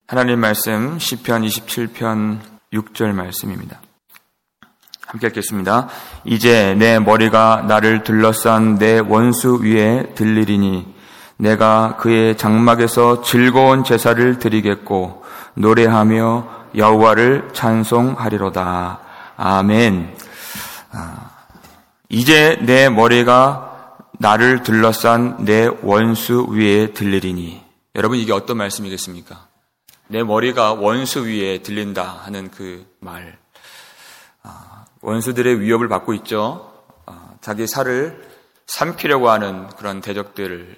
하나님 말씀 시편 27편 6절 말씀입니다. 함께 읽겠습니다. 이제 내 머리가 나를 둘러싼 내 원수 위에 들리리니 내가 그의 장막에서 즐거운 제사를 드리겠고 노래하며 여호와를 찬송하리로다. 아멘. 이제 내 머리가 나를 둘러싼 내 원수 위에 들리리니. 여러분, 이게 어떤 말씀이겠습니까? 내 머리가 원수 위에 들린다 하는 그 말. 원수들의 위협을 받고 있죠. 자기 살을 삼키려고 하는 그런 대적들의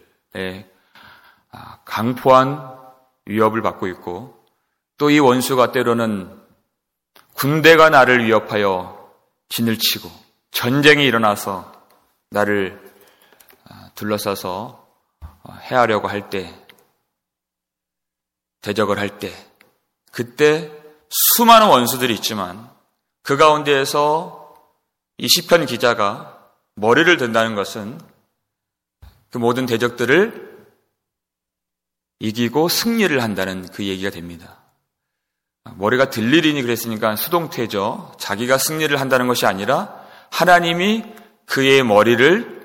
강포한 위협을 받고 있고, 또 이 원수가 때로는 군대가 나를 위협하여 진을 치고 전쟁이 일어나서 나를 둘러싸서 해하려고 할 때, 대적을 할 때, 그때 수많은 원수들이 있지만 그 가운데에서 이 시편 기자가 머리를 든다는 것은 그 모든 대적들을 이기고 승리를 한다는 그 얘기가 됩니다. 머리가 들리리니 그랬으니까 수동태죠. 자기가 승리를 한다는 것이 아니라 하나님이 그의 머리를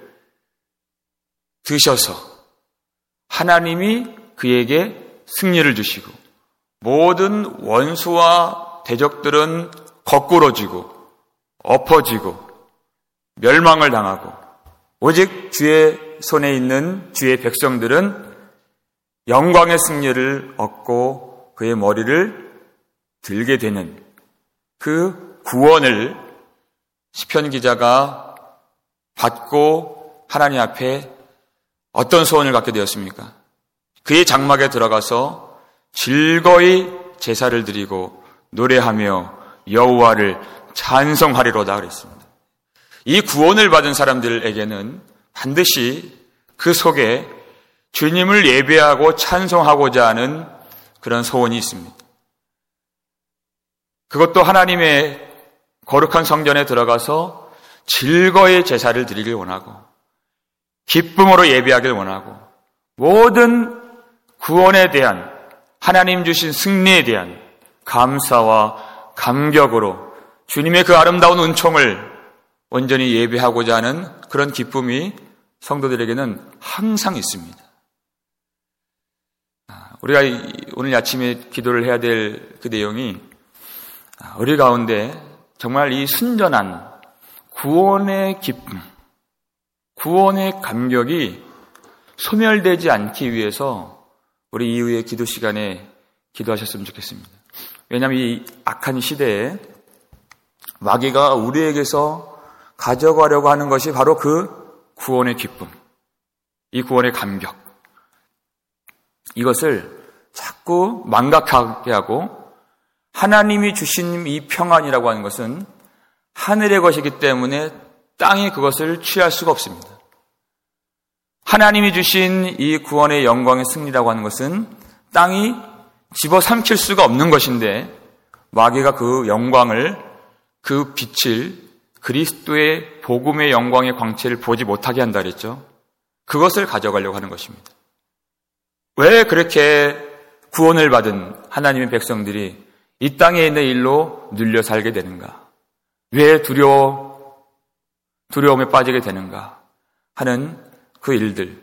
드셔서 하나님이 그에게 승리를 주시고 모든 원수와 대적들은 거꾸러지고 엎어지고 멸망을 당하고 오직 주의 손에 있는 주의 백성들은 영광의 승리를 얻고 그의 머리를 들게 되는 그 구원을 시편 기자가 받고 하나님 앞에 어떤 소원을 갖게 되었습니까? 그의 장막에 들어가서 즐거이 제사를 드리고 노래하며 여호와를 찬송하리로다 그랬습니다. 이 구원을 받은 사람들에게는 반드시 그 속에 주님을 예배하고 찬송하고자 하는 그런 소원이 있습니다. 그것도 하나님의 거룩한 성전에 들어가서 즐거이 제사를 드리길 원하고 기쁨으로 예배하길 원하고 모든 구원에 대한 하나님 주신 승리에 대한 감사와 감격으로 주님의 그 아름다운 은총을 온전히 예배하고자 하는 그런 기쁨이 성도들에게는 항상 있습니다. 우리가 오늘 아침에 기도를 해야 될 그 내용이 우리 가운데 정말 이 순전한 구원의 기쁨, 구원의 감격이 소멸되지 않기 위해서 우리 이후의 기도 시간에 기도하셨으면 좋겠습니다. 왜냐하면 이 악한 시대에 마귀가 우리에게서 가져가려고 하는 것이 바로 그 구원의 기쁨, 이 구원의 감격, 이것을 자꾸 망각하게 하고 하나님이 주신 이 평안이라고 하는 것은 하늘의 것이기 때문에 땅이 그것을 취할 수가 없습니다. 하나님이 주신 이 구원의 영광의 승리라고 하는 것은 땅이 집어삼킬 수가 없는 것인데 마귀가 그 영광을, 그 빛을, 그리스도의 복음의 영광의 광채를 보지 못하게 한다 그랬죠. 그것을 가져가려고 하는 것입니다. 왜 그렇게 구원을 받은 하나님의 백성들이 이 땅에 있는 일로 눌려 살게 되는가? 왜 두려움에 빠지게 되는가? 하는 그 일들.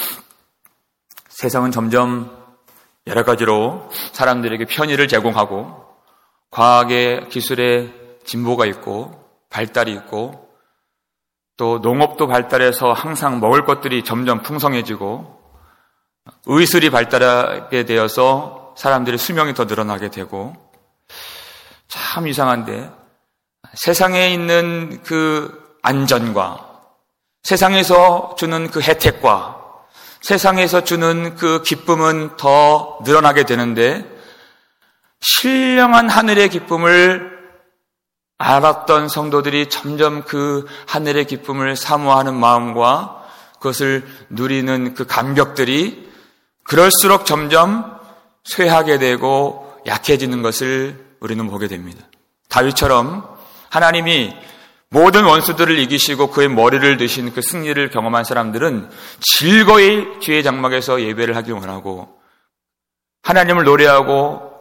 세상은 점점 여러 가지로 사람들에게 편의를 제공하고 과학의 기술의 진보가 있고 발달이 있고 또 농업도 발달해서 항상 먹을 것들이 점점 풍성해지고 의술이 발달하게 되어서 사람들의 수명이 더 늘어나게 되고 참 이상한데 세상에 있는 그 안전과 세상에서 주는 그 혜택과 세상에서 주는 그 기쁨은 더 늘어나게 되는데 신령한 하늘의 기쁨을 알았던 성도들이 점점 그 하늘의 기쁨을 사모하는 마음과 그것을 누리는 그 감격들이 그럴수록 점점 쇠하게 되고 약해지는 것을 우리는 보게 됩니다. 다윗처럼 하나님이 모든 원수들을 이기시고 그의 머리를 드신 그 승리를 경험한 사람들은 즐거이 주의 장막에서 예배를 하길 원하고 하나님을 노래하고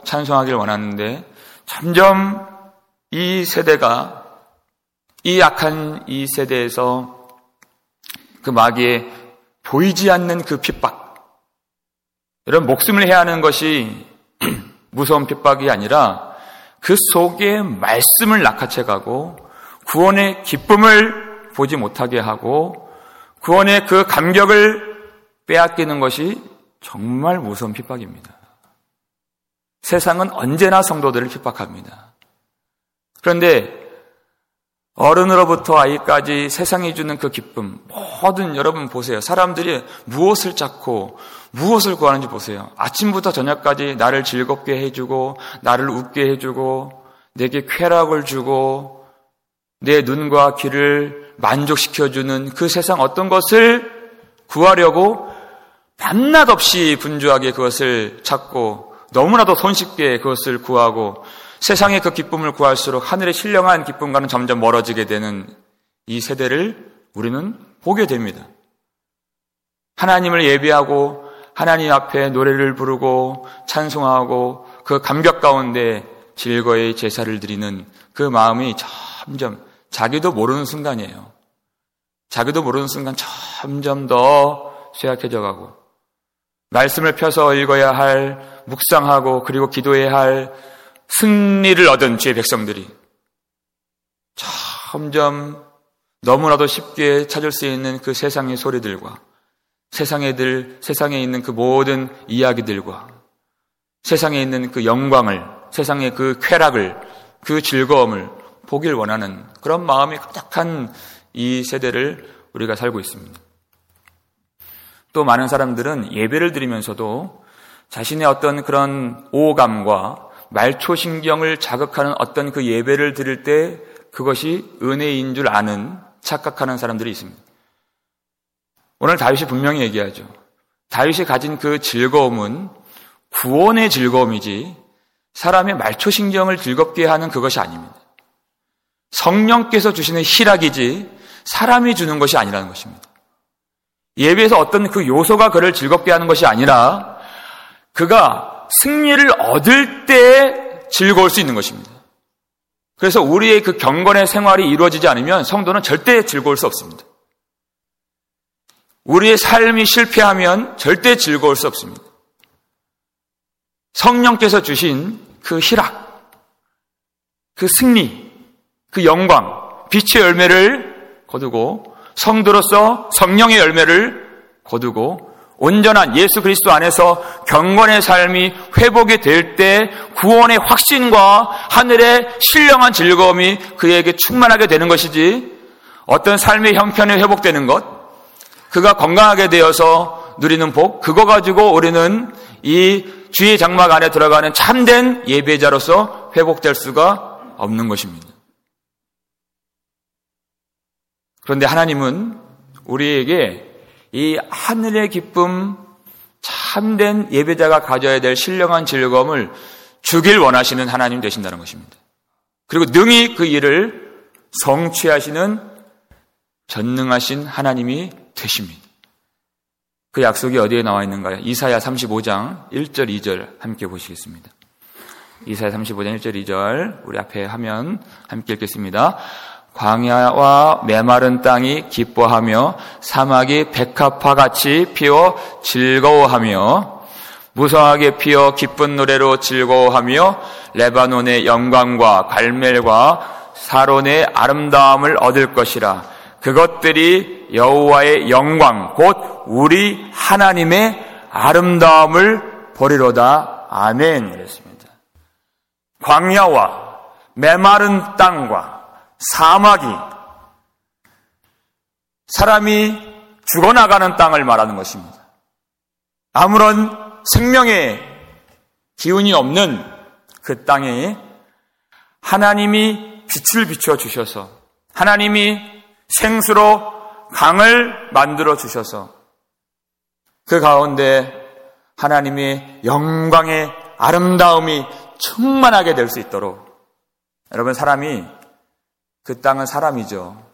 찬송하길 원하는데 점점 이 세대가, 이 악한 이 세대에서 그 마귀의 보이지 않는 그 핍박, 여러분 목숨을 해야 하는 것이 무서운 핍박이 아니라 그 속에 말씀을 낚아채가고 구원의 기쁨을 보지 못하게 하고 구원의 그 감격을 빼앗기는 것이 정말 무서운 핍박입니다. 세상은 언제나 성도들을 핍박합니다. 그런데 어른으로부터 아이까지 세상이 주는 그 기쁨, 모든 여러분 보세요. 사람들이 무엇을 찾고 무엇을 구하는지 보세요. 아침부터 저녁까지 나를 즐겁게 해주고 나를 웃게 해주고 내게 쾌락을 주고 내 눈과 귀를 만족시켜주는 그 세상 어떤 것을 구하려고 밤낮 없이 분주하게 그것을 찾고 너무나도 손쉽게 그것을 구하고 세상의 그 기쁨을 구할수록 하늘의 신령한 기쁨과는 점점 멀어지게 되는 이 세대를 우리는 보게 됩니다. 하나님을 예배하고 하나님 앞에 노래를 부르고 찬송하고 그 감격 가운데 즐거이 제사를 드리는 그 마음이 점점 자기도 모르는 순간이에요. 자기도 모르는 순간 점점 더 쇠약해져 가고 말씀을 펴서 읽어야 할, 묵상하고 그리고 기도해야 할 승리를 얻은 주의 백성들이 점점 너무나도 쉽게 찾을 수 있는 그 세상의 소리들과 세상에 있는 그 모든 이야기들과 세상에 있는 그 영광을, 세상의 그 쾌락을, 그 즐거움을 보길 원하는 그런 마음이 가득한 이 세대를 우리가 살고 있습니다. 또 많은 사람들은 예배를 드리면서도 자신의 어떤 그런 오감과 말초신경을 자극하는 어떤 그 예배를 드릴 때 그것이 은혜인 줄 아는, 착각하는 사람들이 있습니다. 오늘 다윗이 분명히 얘기하죠. 다윗이 가진 그 즐거움은 구원의 즐거움이지 사람의 말초신경을 즐겁게 하는 그것이 아닙니다. 성령께서 주시는 희락이지 사람이 주는 것이 아니라는 것입니다. 예배에서 어떤 그 요소가 그를 즐겁게 하는 것이 아니라 그가 승리를 얻을 때 즐거울 수 있는 것입니다. 그래서 우리의 그 경건의 생활이 이루어지지 않으면 성도는 절대 즐거울 수 없습니다. 우리의 삶이 실패하면 절대 즐거울 수 없습니다. 성령께서 주신 그 희락, 그 승리, 그 영광, 빛의 열매를 거두고 성도로서 성령의 열매를 거두고 온전한 예수 그리스도 안에서 경건의 삶이 회복이 될 때 구원의 확신과 하늘의 신령한 즐거움이 그에게 충만하게 되는 것이지 어떤 삶의 형편이 회복되는 것, 그가 건강하게 되어서 누리는 복, 그거 가지고 우리는 이 주의 장막 안에 들어가는 참된 예배자로서 회복될 수가 없는 것입니다. 그런데 하나님은 우리에게 이 하늘의 기쁨, 참된 예배자가 가져야 될 신령한 즐거움을 주길 원하시는 하나님 되신다는 것입니다. 그리고 능히 그 일을 성취하시는 전능하신 하나님이 되십니다. 그 약속이 어디에 나와 있는가요? 이사야 35장 1절 2절 함께 보시겠습니다. 이사야 35장 1절 2절 우리 앞에 하면 함께 읽겠습니다. 광야와 메마른 땅이 기뻐하며 사막이 백합화같이 피어 즐거워하며 무성하게 피어 기쁜 노래로 즐거워하며 레바논의 영광과 갈멜과 사론의 아름다움을 얻을 것이라. 그것들이 여호와의 영광 곧 우리 하나님의 아름다움을 보리로다. 아멘. 이랬습니다. 광야와 메마른 땅과 사막이 사람이 죽어나가는 땅을 말하는 것입니다. 아무런 생명의 기운이 없는 그 땅에 하나님이 빛을 비춰주셔서 하나님이 생수로 강을 만들어 주셔서 그 가운데 하나님의 영광의 아름다움이 충만하게 될 수 있도록 여러분 사람이 그 땅은 사람이죠.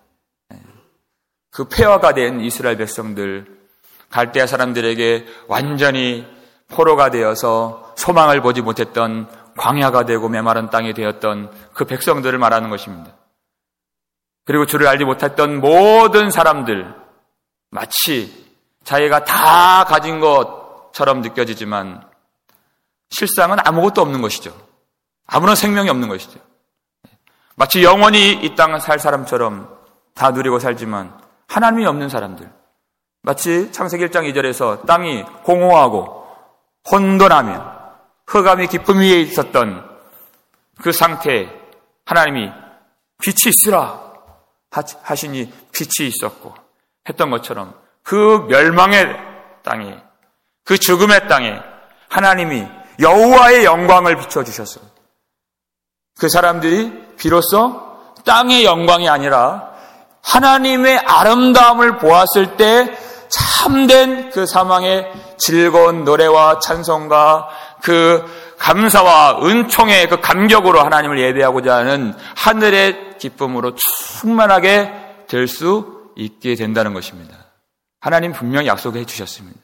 그 폐허가 된 이스라엘 백성들 갈대아 사람들에게 완전히 포로가 되어서 소망을 보지 못했던 광야가 되고 메마른 땅이 되었던 그 백성들을 말하는 것입니다. 그리고 주를 알지 못했던 모든 사람들, 마치 자기가 다 가진 것처럼 느껴지지만 실상은 아무것도 없는 것이죠. 아무런 생명이 없는 것이죠. 마치 영원히 이 땅을 살 사람처럼 다 누리고 살지만 하나님이 없는 사람들, 마치 창세기 1장 2절에서 땅이 공허하고 혼돈하며 흑암이 깊음 위에 있었던 그 상태에 하나님이 빛이 있으라 하시니 빛이 있었고 했던 것처럼 그 멸망의 땅에, 그 죽음의 땅에 하나님이 여호와의 영광을 비춰주셨어요. 그 사람들이 비로소 땅의 영광이 아니라 하나님의 아름다움을 보았을 때 참된 그 사망의 즐거운 노래와 찬송과 그 감사와 은총의 그 감격으로 하나님을 예배하고자 하는 하늘의 기쁨으로 충만하게 될 수 있게 된다는 것입니다. 하나님 분명히 약속해 주셨습니다.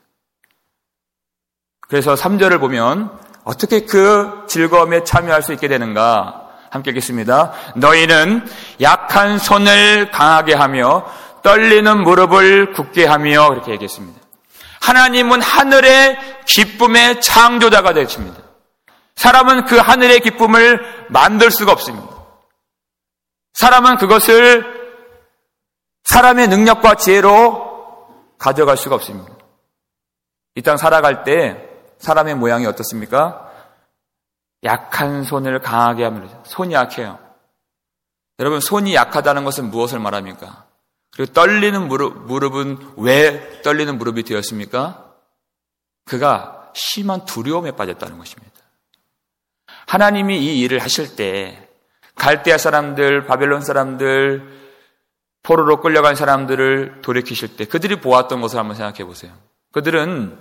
그래서 3절을 보면 어떻게 그 즐거움에 참여할 수 있게 되는가? 함께 읽겠습니다. 너희는 약한 손을 강하게 하며 떨리는 무릎을 굳게 하며, 그렇게 얘기했습니다. 하나님은 하늘의 기쁨의 창조자가 되십니다. 사람은 그 하늘의 기쁨을 만들 수가 없습니다. 사람은 그것을 사람의 능력과 지혜로 가져갈 수가 없습니다. 이 땅 살아갈 때 사람의 모양이 어떻습니까? 약한 손을 강하게 하면 손이 약해요. 여러분, 손이 약하다는 것은 무엇을 말합니까? 그리고 떨리는 무릎은 왜 떨리는 무릎이 되었습니까? 그가 심한 두려움에 빠졌다는 것입니다. 하나님이 이 일을 하실 때 갈대아 사람들, 바벨론 사람들, 포로로 끌려간 사람들을 돌이키실 때 그들이 보았던 것을 한번 생각해 보세요. 그들은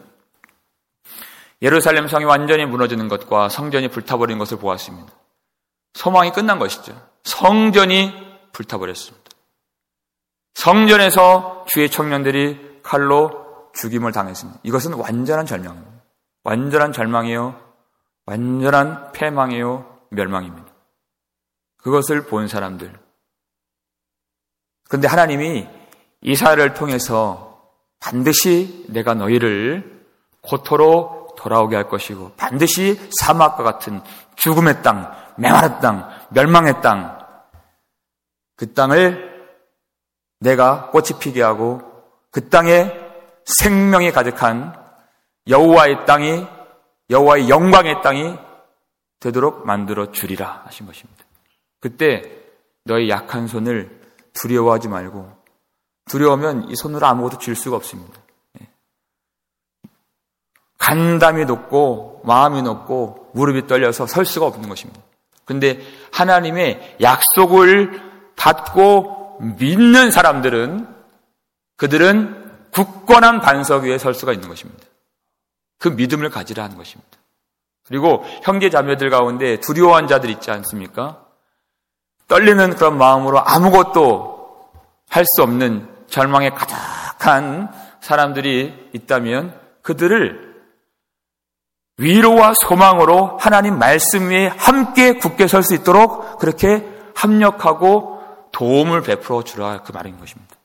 예루살렘 성이 완전히 무너지는 것과 성전이 불타버린 것을 보았습니다. 소망이 끝난 것이죠. 성전이 불타버렸습니다. 성전에서 주의 청년들이 칼로 죽임을 당했습니다. 이것은 완전한 절망입니다. 완전한 절망이요, 완전한 패망이요, 멸망입니다. 그것을 본 사람들. 그런데 하나님이 이사야를 통해서 반드시 내가 너희를 고토로 돌아오게 할 것이고 반드시 사막과 같은 죽음의 땅, 메마른 땅, 멸망의 땅, 그 땅을 내가 꽃이 피게 하고 그 땅에 생명이 가득한 여호와의 땅이, 여호와의 영광의 땅이 되도록 만들어 주리라 하신 것입니다. 그때 너희 약한 손을 두려워하지 말고, 두려우면 이 손으로 아무것도 쥘 수가 없습니다. 간담이 높고 마음이 높고 무릎이 떨려서 설 수가 없는 것입니다. 그런데 하나님의 약속을 받고 믿는 사람들은, 그들은 굳건한 반석 위에 설 수가 있는 것입니다. 그 믿음을 가지라 하는 것입니다. 그리고 형제 자매들 가운데 두려워한 자들 있지 않습니까? 떨리는 그런 마음으로 아무것도 할 수 없는 절망에 가득한 사람들이 있다면 그들을 위로와 소망으로 하나님 말씀 위에 함께 굳게 설 수 있도록 그렇게 합력하고 도움을 베풀어 주라, 그 말인 것입니다.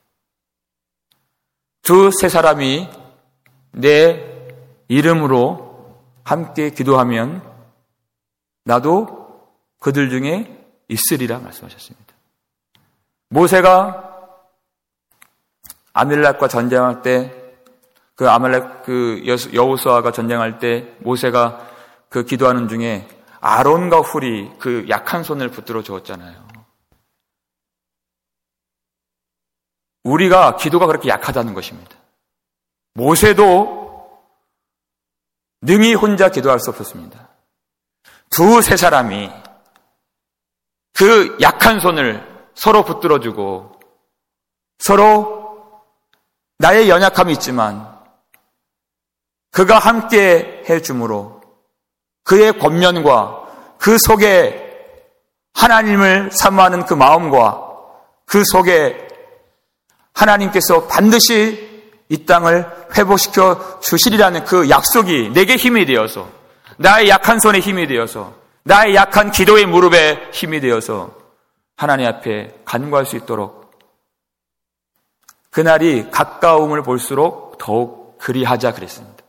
두세 사람이 내 이름으로 함께 기도하면 나도 그들 중에 있으리라 말씀하셨습니다. 모세가 아말렉과 전쟁할 때, 그 아말렉 여호수아가 전쟁할 때 모세가 그 기도하는 중에 아론과 훌이 그 약한 손을 붙들어 주었잖아요. 우리가 기도가 그렇게 약하다는 것입니다. 모세도 능히 혼자 기도할 수 없었습니다. 두세 사람이 그 약한 손을 서로 붙들어주고 서로 나의 연약함이 있지만 그가 함께 해줌으로 그의 권면과 그 속에 하나님을 사모하는 그 마음과 그 속에 하나님께서 반드시 이 땅을 회복시켜 주시리라는 그 약속이 내게 힘이 되어서, 나의 약한 손에 힘이 되어서, 나의 약한 기도의 무릎에 힘이 되어서 하나님 앞에 간구할 수 있도록, 그날이 가까움을 볼수록 더욱 그리하자 그랬습니다.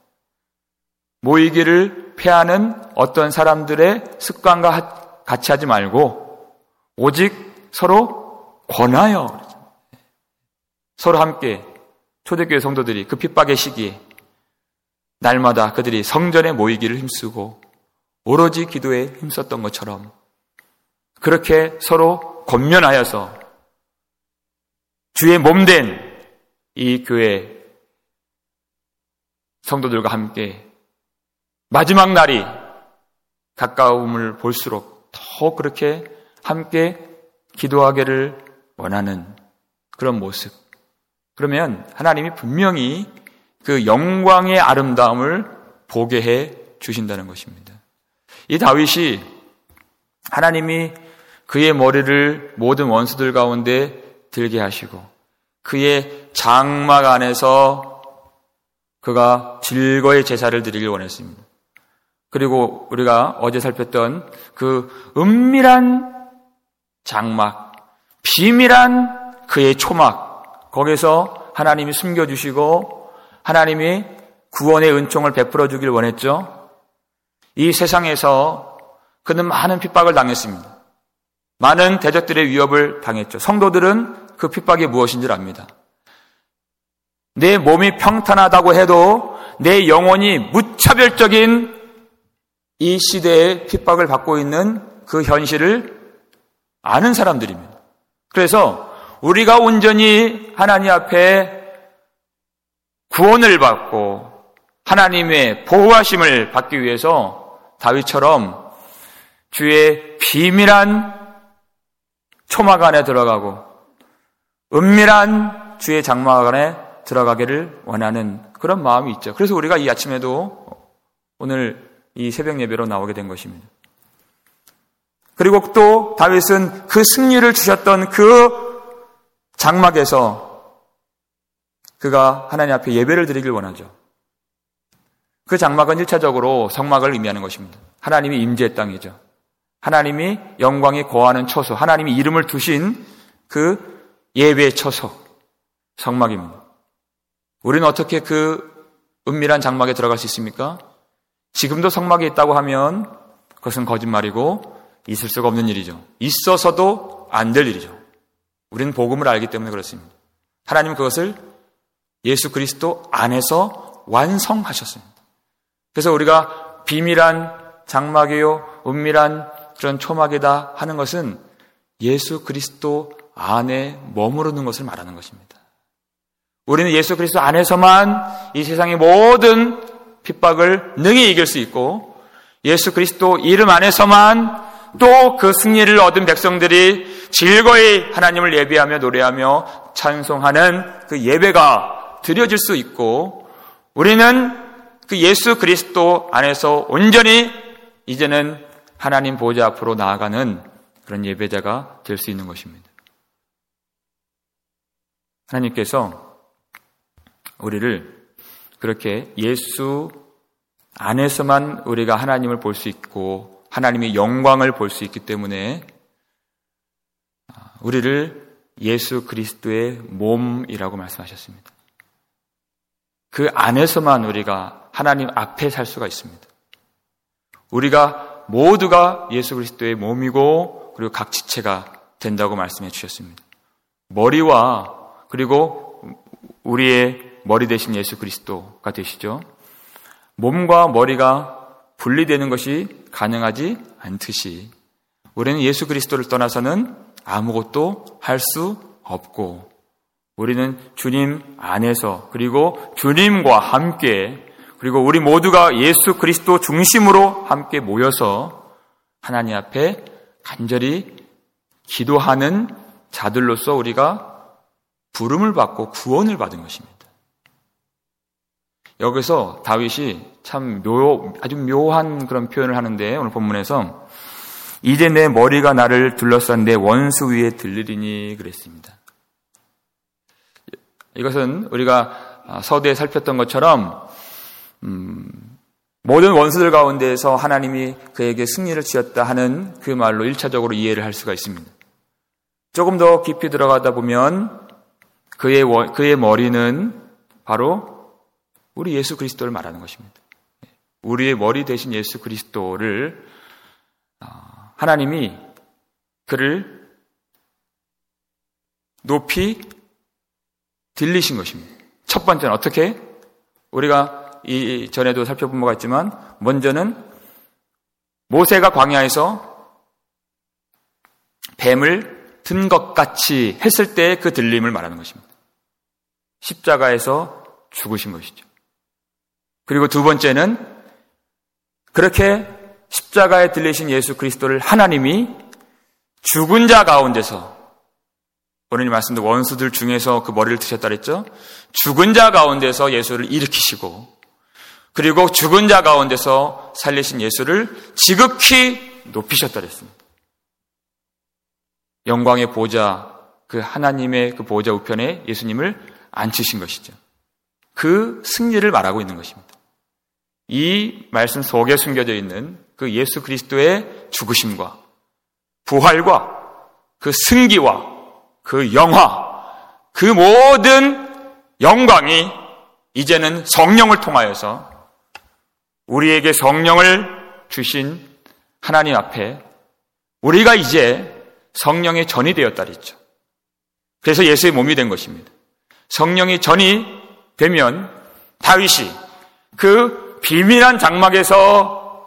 모이기를 패하는 어떤 사람들의 습관과 같이 하지 말고 오직 서로 권하여, 서로 함께 초대교회 성도들이 그 핍박의 시기에 날마다 그들이 성전에 모이기를 힘쓰고 오로지 기도에 힘썼던 것처럼 그렇게 서로 권면하여서 주의 몸된 이 교회 성도들과 함께 마지막 날이 가까움을 볼수록 더 그렇게 함께 기도하기를 원하는 그런 모습. 그러면 하나님이 분명히 그 영광의 아름다움을 보게 해 주신다는 것입니다. 이 다윗이 하나님이 그의 머리를 모든 원수들 가운데 들게 하시고 그의 장막 안에서 그가 즐거이 제사를 드리길 원했습니다. 그리고 우리가 어제 살폈던 그 은밀한 장막, 비밀한 그의 초막, 거기서 하나님이 숨겨주시고 하나님이 구원의 은총을 베풀어 주길 원했죠. 이 세상에서 그는 많은 핍박을 당했습니다. 많은 대적들의 위협을 당했죠. 성도들은 그 핍박이 무엇인지 압니다. 내 몸이 평탄하다고 해도 내 영혼이 무차별적인 이 시대의 핍박을 받고 있는 그 현실을 아는 사람들입니다. 그래서 우리가 온전히 하나님 앞에 구원을 받고 하나님의 보호하심을 받기 위해서 다윗처럼 주의 비밀한 초막 안에 들어가고 은밀한 주의 장막 안에 들어가기를 원하는 그런 마음이 있죠. 그래서 우리가 이 아침에도 오늘 이 새벽 예배로 나오게 된 것입니다. 그리고 또 다윗은 그 승리를 주셨던 그 장막에서 그가 하나님 앞에 예배를 드리길 원하죠. 그 장막은 1차적으로 성막을 의미하는 것입니다. 하나님이 임재의 땅이죠. 하나님이 영광이 거하는 처소, 하나님이 이름을 두신 그 예배의 처소, 성막입니다. 우리는 어떻게 그 은밀한 장막에 들어갈 수 있습니까? 지금도 성막이 있다고 하면 그것은 거짓말이고 있을 수가 없는 일이죠. 있어서도 안 될 일이죠. 우리는 복음을 알기 때문에 그렇습니다. 하나님은 그것을 예수 그리스도 안에서 완성하셨습니다. 그래서 우리가 비밀한 장막이요, 은밀한 그런 초막이다 하는 것은 예수 그리스도 안에 머무르는 것을 말하는 것입니다. 우리는 예수 그리스도 안에서만 이 세상의 모든 핍박을 능히 이길 수 있고 예수 그리스도 이름 안에서만 또 그 승리를 얻은 백성들이 즐거이 하나님을 예배하며 노래하며 찬송하는 그 예배가 드려질 수 있고 우리는 그 예수 그리스도 안에서 온전히 이제는 하나님 보좌 앞으로 나아가는 그런 예배자가 될 수 있는 것입니다. 하나님께서 우리를 그렇게 예수 안에서만 우리가 하나님을 볼 수 있고 하나님의 영광을 볼 수 있기 때문에 우리를 예수 그리스도의 몸이라고 말씀하셨습니다. 그 안에서만 우리가 하나님 앞에 살 수가 있습니다. 우리가 모두가 예수 그리스도의 몸이고 그리고 각 지체가 된다고 말씀해 주셨습니다. 머리와 그리고 우리의 머리 되신 예수 그리스도가 되시죠. 몸과 머리가 분리되는 것이 가능하지 않듯이 우리는 예수 그리스도를 떠나서는 아무것도 할 수 없고 우리는 주님 안에서 그리고 주님과 함께 그리고 우리 모두가 예수 그리스도 중심으로 함께 모여서 하나님 앞에 간절히 기도하는 자들로서 우리가 부름을 받고 구원을 받은 것입니다. 여기서 다윗이 참 아주 묘한 그런 표현을 하는데 오늘 본문에서 이제 내 머리가 나를 둘러싼 내 원수 위에 들리리니 그랬습니다. 이것은 우리가 서두에 살폈던 것처럼 모든 원수들 가운데에서 하나님이 그에게 승리를 주었다 하는 그 말로 1차적으로 이해를 할 수가 있습니다. 조금 더 깊이 들어가다 보면 그의 머리는 바로 우리 예수 그리스도를 말하는 것입니다. 우리의 머리 대신 예수 그리스도를 하나님이 그를 높이 들리신 것입니다. 첫 번째는 어떻게? 우리가 전에도 살펴본 바가 있지만 먼저는 모세가 광야에서 뱀을 든 것 같이 했을 때 그 들림을 말하는 것입니다. 십자가에서 죽으신 것이죠. 그리고 두 번째는 그렇게 십자가에 들리신 예수 그리스도를 하나님이 죽은 자 가운데서, 오늘 말씀도 원수들 중에서 그 머리를 드셨다 그랬죠? 죽은 자 가운데서 예수를 일으키시고, 그리고 죽은 자 가운데서 살리신 예수를 지극히 높이셨다 그랬습니다. 영광의 보좌, 그 하나님의 그 보좌 우편에 예수님을 앉히신 것이죠. 그 승리를 말하고 있는 것입니다. 이 말씀 속에 숨겨져 있는 그 예수 그리스도의 죽으심과 부활과 그 승기와 그 영화, 그 모든 영광이 이제는 성령을 통하여서 우리에게 성령을 주신 하나님 앞에 우리가 이제 성령의 전이 되었다 그랬죠. 그래서 예수의 몸이 된 것입니다. 성령이 전이 되면 다윗이 그 비밀한 장막에서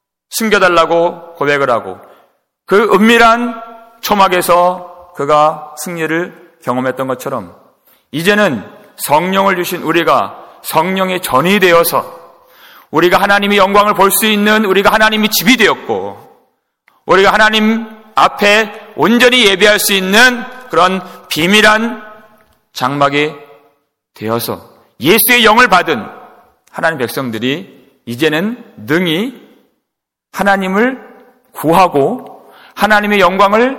숨겨달라고 고백을 하고 그 은밀한 초막에서 그가 승리를 경험했던 것처럼 이제는 성령을 주신 우리가 성령의 전이 되어서 우리가 하나님의 영광을 볼 수 있는 우리가 하나님의 집이 되었고 우리가 하나님 앞에 온전히 예배할 수 있는 그런 비밀한 장막이 되어서 예수의 영을 받은 하나님 백성들이 이제는 능히 하나님을 구하고 하나님의 영광을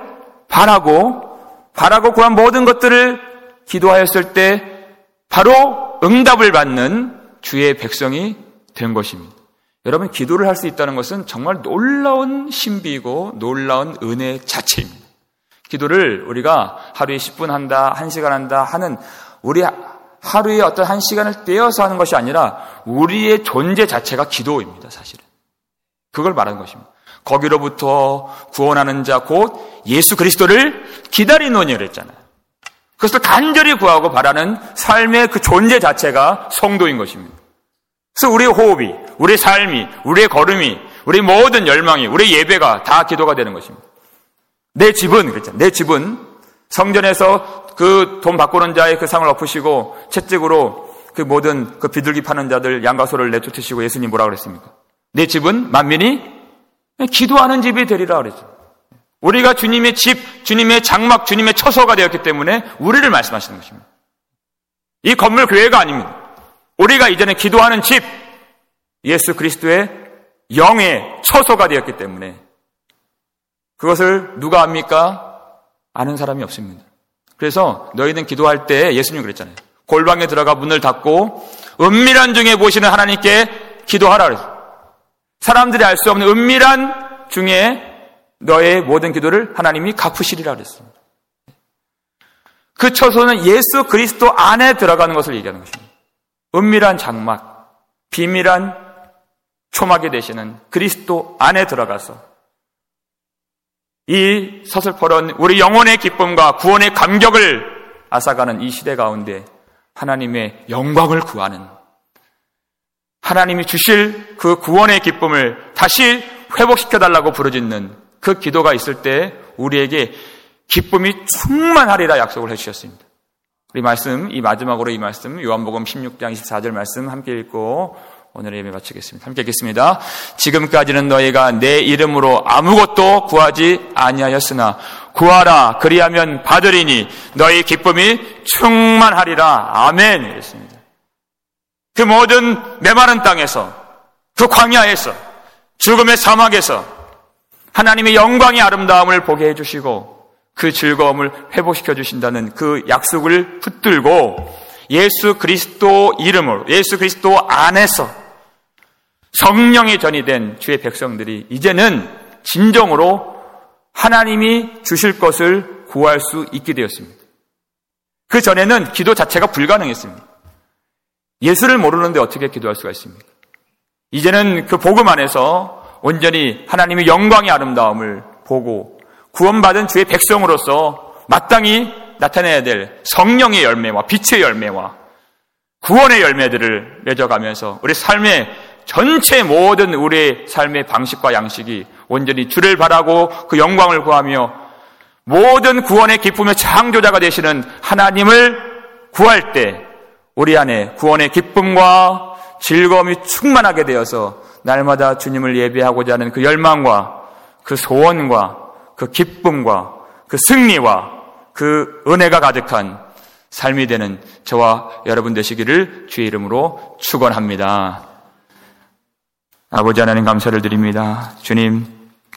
바라고 구한 모든 것들을 기도하였을 때 바로 응답을 받는 주의 백성이 된 것입니다. 여러분, 기도를 할 수 있다는 것은 정말 놀라운 신비이고 놀라운 은혜 자체입니다. 기도를 우리가 하루에 10분 한다, 1시간 한다 하는 우리 하루에 어떤 1시간을 떼어서 하는 것이 아니라 우리의 존재 자체가 기도입니다, 사실은. 그걸 말하는 것입니다. 거기로부터 구원하는 자 곧 예수 그리스도를 기다리노니 그랬잖아요. 그것을 간절히 구하고 바라는 삶의 그 존재 자체가 성도인 것입니다. 그래서 우리의 호흡이, 우리의 삶이, 우리의 걸음이, 우리의 모든 열망이, 우리의 예배가 다 기도가 되는 것입니다. 내 집은, 그랬잖아요. 내 집은 성전에서 그 돈 바꾸는 자의 그 상을 엎으시고 채찍으로 그 모든 그 비둘기 파는 자들 양과 소를 내쫓으시고 예수님 뭐라 그랬습니까? 내 집은 만민이 기도하는 집이 되리라 그랬죠. 우리가 주님의 집, 주님의 장막, 주님의 처소가 되었기 때문에 우리를 말씀하시는 것입니다. 이 건물 교회가 아닙니다. 우리가 이제는 기도하는 집, 예수 그리스도의 영의 처소가 되었기 때문에 그것을 누가 압니까? 아는 사람이 없습니다. 그래서 너희는 기도할 때 예수님 그랬잖아요. 골방에 들어가 문을 닫고 은밀한 중에 보시는 하나님께 기도하라 그랬어요. 사람들이 알 수 없는 은밀한 중에 너의 모든 기도를 하나님이 갚으시리라 그랬습니다. 그 처소는 예수 그리스도 안에 들어가는 것을 얘기하는 것입니다. 은밀한 장막, 비밀한 초막이 되시는 그리스도 안에 들어가서 이 서슬퍼런 우리 영혼의 기쁨과 구원의 감격을 앗아가는 이 시대 가운데 하나님의 영광을 구하는, 하나님이 주실 그 구원의 기쁨을 다시 회복시켜달라고 부르짖는 그 기도가 있을 때 우리에게 기쁨이 충만하리라 약속을 해주셨습니다. 우리 말씀, 이 마지막으로 이 말씀 요한복음 16장 24절 말씀 함께 읽고 오늘의 예배 마치겠습니다. 함께 읽겠습니다. 지금까지는 너희가 내 이름으로 아무것도 구하지 아니하였으나 구하라 그리하면 받으리니 너희 기쁨이 충만하리라. 아멘. 이랬습니다. 그 모든 메마른 땅에서, 그 광야에서, 죽음의 사막에서 하나님의 영광의 아름다움을 보게 해주시고 그 즐거움을 회복시켜 주신다는 그 약속을 붙들고 예수 그리스도 이름으로, 예수 그리스도 안에서 성령의 전이 된 주의 백성들이 이제는 진정으로 하나님이 주실 것을 구할 수 있게 되었습니다. 그 전에는 기도 자체가 불가능했습니다. 예수를 모르는데 어떻게 기도할 수가 있습니까? 이제는 그 복음 안에서 온전히 하나님의 영광의 아름다움을 보고 구원받은 주의 백성으로서 마땅히 나타내야 될 성령의 열매와 빛의 열매와 구원의 열매들을 맺어가면서 우리 삶의 전체 모든 우리의 삶의 방식과 양식이 온전히 주를 바라고 그 영광을 구하며 모든 구원의 기쁨의 창조자가 되시는 하나님을 구할 때 우리 안에 구원의 기쁨과 즐거움이 충만하게 되어서 날마다 주님을 예배하고자 하는 그 열망과 그 소원과 그 기쁨과 그 승리와 그 은혜가 가득한 삶이 되는 저와 여러분 되시기를 주의 이름으로 축원합니다. 아버지 하나님 감사를 드립니다. 주님,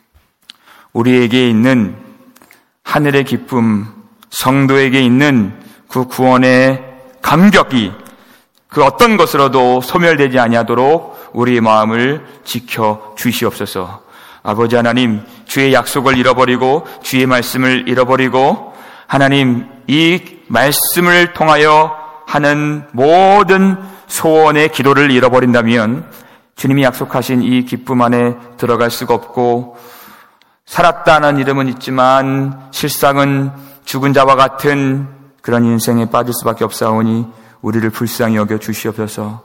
우리에게 있는 하늘의 기쁨, 성도에게 있는 그 구원의 감격이 그 어떤 것으로도 소멸되지 아니하도록 우리의 마음을 지켜 주시옵소서. 아버지 하나님, 주의 약속을 잃어버리고 주의 말씀을 잃어버리고 하나님, 이 말씀을 통하여 하는 모든 소원의 기도를 잃어버린다면 주님이 약속하신 이 기쁨 안에 들어갈 수가 없고 살았다는 이름은 있지만 실상은 죽은 자와 같은 그런 인생에 빠질 수밖에 없사오니 우리를 불쌍히 여겨 주시옵소서.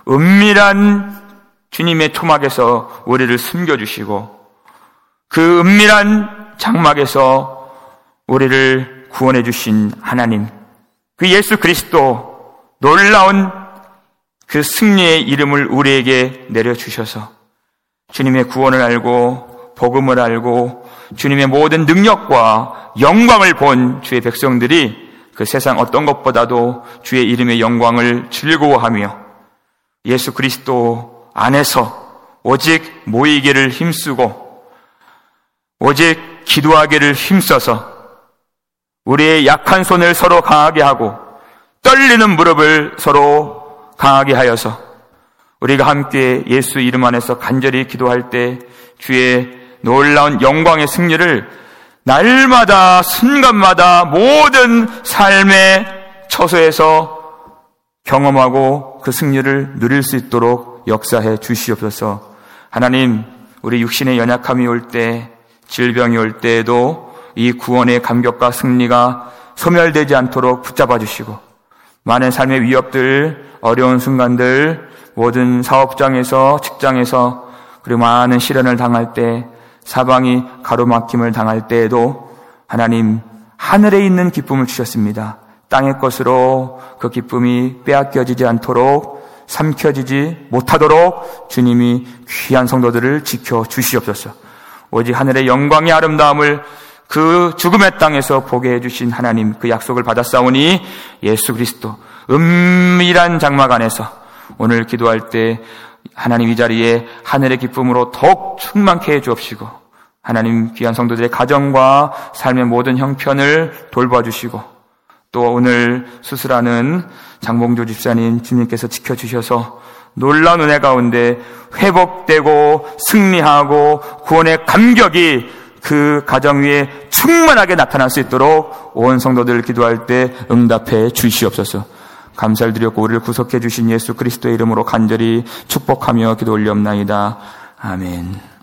은밀한 주님의 토막에서 우리를 숨겨주시고 그 은밀한 장막에서 우리를 구원해 주신 하나님, 그 예수 그리스도 놀라운 그 승리의 이름을 우리에게 내려주셔서 주님의 구원을 알고 복음을 알고 주님의 모든 능력과 영광을 본 주의 백성들이 그 세상 어떤 것보다도 주의 이름의 영광을 즐거워하며 예수 그리스도 안에서 오직 모이기를 힘쓰고 오직 기도하기를 힘써서 우리의 약한 손을 서로 강하게 하고 떨리는 무릎을 서로 강하게 하여서 우리가 함께 예수 이름 안에서 간절히 기도할 때 주의 놀라운 영광의 승리를 날마다 순간마다 모든 삶의 처소에서 경험하고 그 승리를 누릴 수 있도록 역사해 주시옵소서. 하나님, 우리 육신의 연약함이 올 때, 질병이 올 때에도 이 구원의 감격과 승리가 소멸되지 않도록 붙잡아 주시고 많은 삶의 위협들, 어려운 순간들, 모든 사업장에서, 직장에서 그리고 많은 시련을 당할 때, 사방이 가로막힘을 당할 때에도 하나님, 하늘에 있는 기쁨을 주셨습니다. 땅의 것으로 그 기쁨이 빼앗겨지지 않도록, 삼켜지지 못하도록 주님이 귀한 성도들을 지켜 주시옵소서. 오직 하늘의 영광의 아름다움을 그 죽음의 땅에서 보게 해주신 하나님, 그 약속을 받았사오니 예수 그리스도 은밀한 장막 안에서 오늘 기도할 때 하나님 이 자리에 하늘의 기쁨으로 더욱 충만케 해 주옵시고 하나님 귀한 성도들의 가정과 삶의 모든 형편을 돌봐주시고 또 오늘 수술하는 장봉조 집사님 주님께서 지켜주셔서 놀라운 은혜 가운데 회복되고 승리하고 구원의 감격이 그 가정 위에 충만하게 나타날 수 있도록 온 성도들 기도할 때 응답해 주시옵소서. 감사를 드렸고 우리를 구속해 주신 예수 그리스도의 이름으로 간절히 축복하며 기도 올리옵나이다. 아멘.